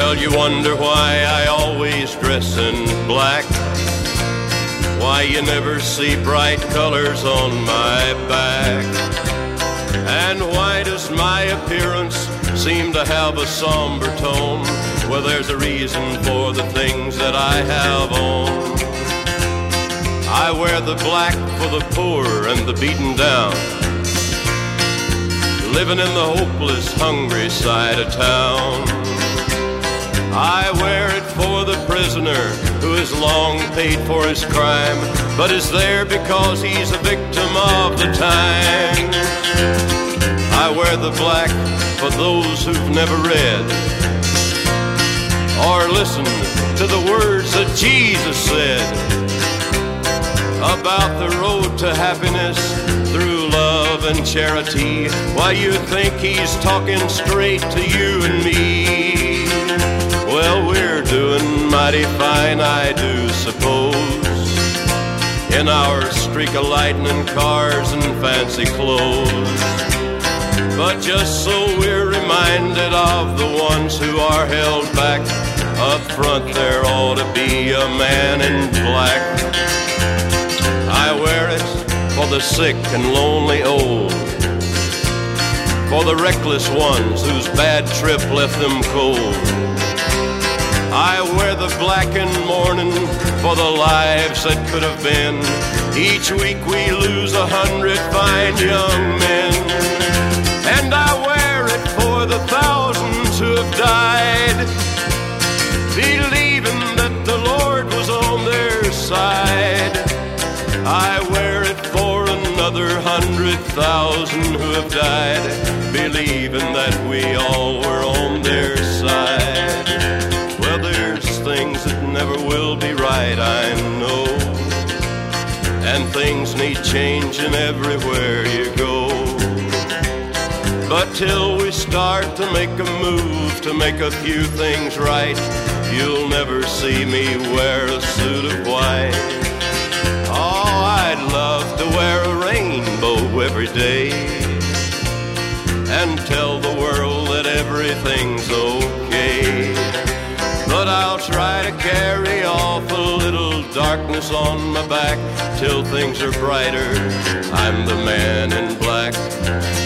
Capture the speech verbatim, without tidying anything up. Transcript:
Well, you wonder why I always dress in black, why you never see bright colors on my back, and why does my appearance seem to have a somber tone? Well, there's a reason for the things that I have on. I wear the black for the poor and the beaten down, living in the hopeless, hungry side of town. I wear it for the prisoner who has long paid for his crime, but is there because he's a victim of the times. I wear the black for those who've never read or listened to the words that Jesus said about the road to happiness through love and charity. Why, you think he's talking straight to you and me. Well, we're doing mighty fine, I do suppose, in our streak of lightning cars and fancy clothes. But just so we're reminded of the ones who are held back, up front there ought to be a man in black. I wear it for the sick and lonely old, for the reckless ones whose bad trip left them cold. I wear the black in mourning for the lives that could have been. Each week we lose a hundred fine young men. And I wear it for the thousands who have died, believing that the Lord was on their side. I wear it for another hundred thousand who have died, believing that we all were on their side. Well, there's things that never will be right, I know, and things need changing everywhere you go. But till we start to make a move to make a few things right, you'll never see me wear a suit of white. Oh, I'd love to wear a rainbow every day and tell the world that everything's okay. But I'll try to carry off a little darkness on my back till things are brighter. I'm the man in black.